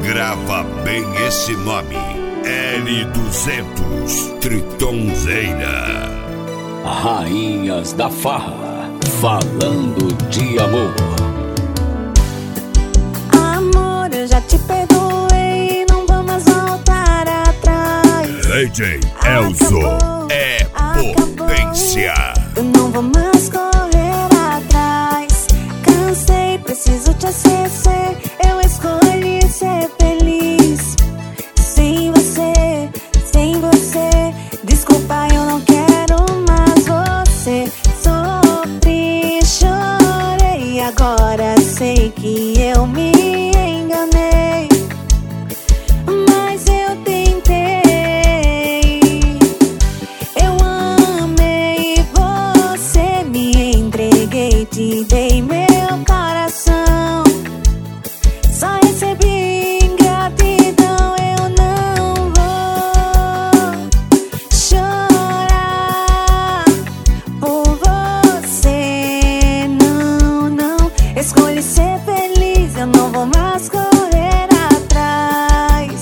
Grava bem esse nome: L200 Tritonzeira. Rainhas da Farra, falando de amor. Amor, eu já te perdoei, não vamos voltar atrás. DJ Elzo é potência. Eu não vou mais correr atrás. Cansei, preciso te esquecer. Eu escolhi ser feliz sem você, sem você. Desculpa, eu não quero mais você. Sofri, chorei, agora sei que eu me enganei, mas eu tentei. Eu amei você, me entreguei, te dei meu coração. Só recebi ingratidão, eu não vou chorar por você, não, não. Escolhi ser feliz, eu não vou mais correr atrás.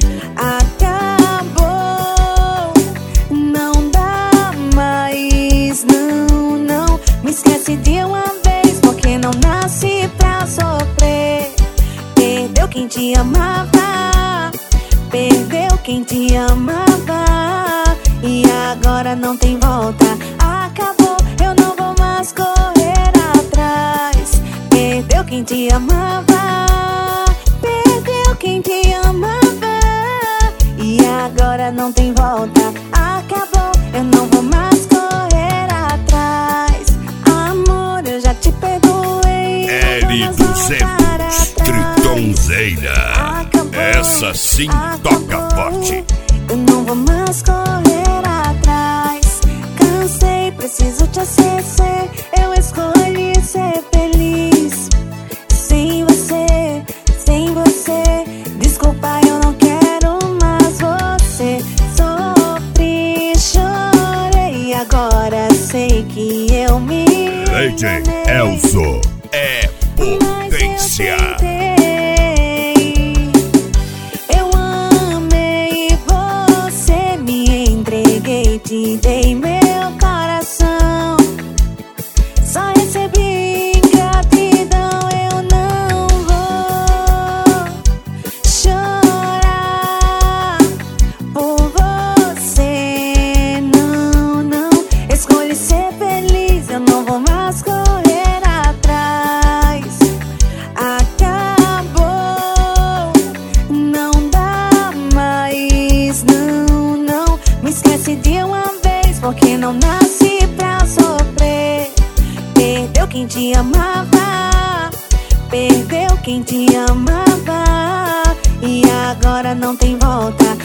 Acabou, não dá mais, não, não. Me esquece de uma vez, porque não nasci pra sofrer. Perdeu quem te amava, perdeu quem te amava, e agora não tem volta. Acabou, eu não vou mais correr atrás. Perdeu quem te amava, perdeu quem te amava, e agora não tem volta. Acabou, eu não vou mais correr atrás. Amor, eu já te perdoei, L200 Tritonzeira. Essa sim toca forte. Eu não vou mais correr atrás. Cansei, preciso te esquecer. Eu escolhi ser feliz sem você, sem você. Desculpa, eu não quero mais você. Sofri, chorei, agora sei que eu me DJ enganei, Elzo é potência. Eu amei você, me entreguei, te dei meu coração. Só recebi ingratidão, eu não vou chorar por você, não, não. Escolhi ser feliz, eu não vou mais correr atrás. Acabou, não dá mais, não, não. Me esquece de uma vez, porque não nasci pra sofrer. Perdeu quem te amava, perdeu quem te amava, e agora não tem volta.